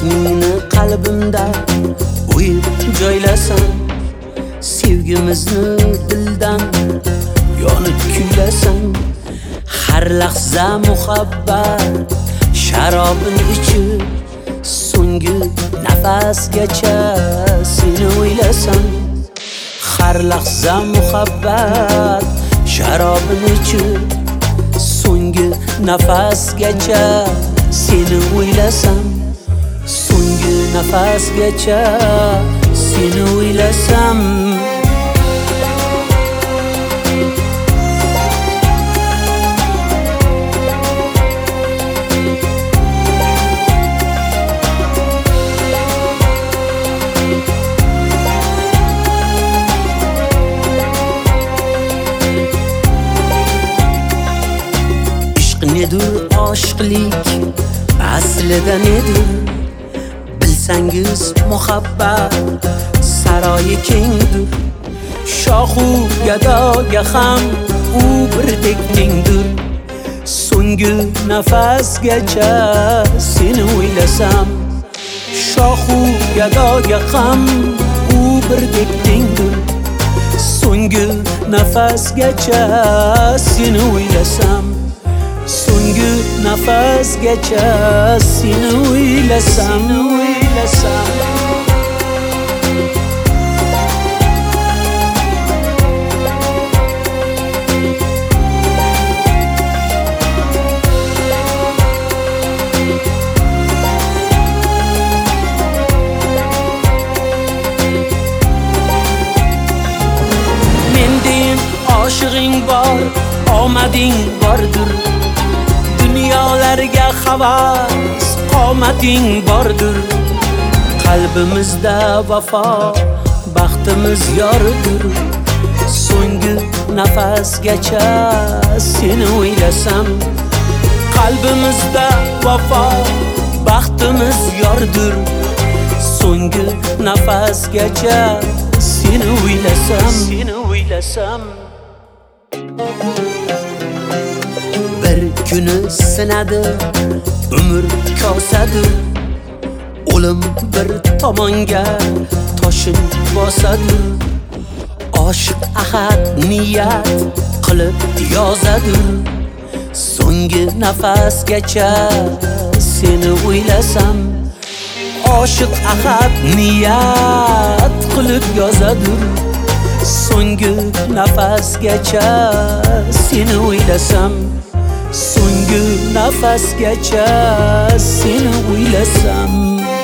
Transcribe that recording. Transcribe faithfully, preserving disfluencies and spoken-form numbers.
ismingni qalbimda o'yib joylasam, sevgimizni dildan yonib kuylasam, har lahza muhabbat sharobin ichib, so'nggi nafasgacha seni o'ylasam, har lahza muhabbat sharobin ichib, so'nggi nafasgacha seni o'ylasam, so'nggi nafasgacha seni o'ylasam. Nedir oshiqlik, aslida nedir? Bilsangiz muhabbat saroyi kengdir. Shohu gadoga ham u birdek tengdir. So'nggi nafasgacha seni o'ylasam, shohu gadoga ham u birdek tengdir. So'nggi nafasgacha seni o'ylasam, so'nggi nafasgacha seni o'ylasam, o'ylasam. Mendin oshig'ing bor, omading bordir. Dunyolarga havas, qomating bordir. Qalbimizda vafo, baxtimiz yordir. So'nggi nafasgacha seni o'ylasam, qalbimizda vafo, baxtimiz yordir. So'nggi nafasgacha seni o'ylasam, seni o'ylasam. Bir kuni sinadi, umr kosadir. O'lim bir tomonga toshin bosadir. Oshiq ahad niyat qilib yozadir. So'nggi nafasgacha seni o'ylasam, oshiq ahad niyat qilib yozadir. So'nggi nafasgacha seni o'ylasam, so'nggi nafasgacha seni o'ylasam.